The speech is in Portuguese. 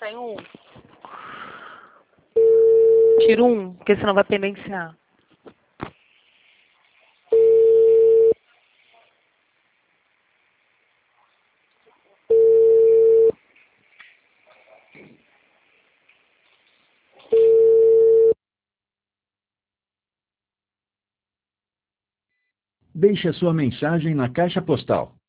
Tem um. Tira um, porque senão vai pendenciar. Deixe a sua mensagem na caixa postal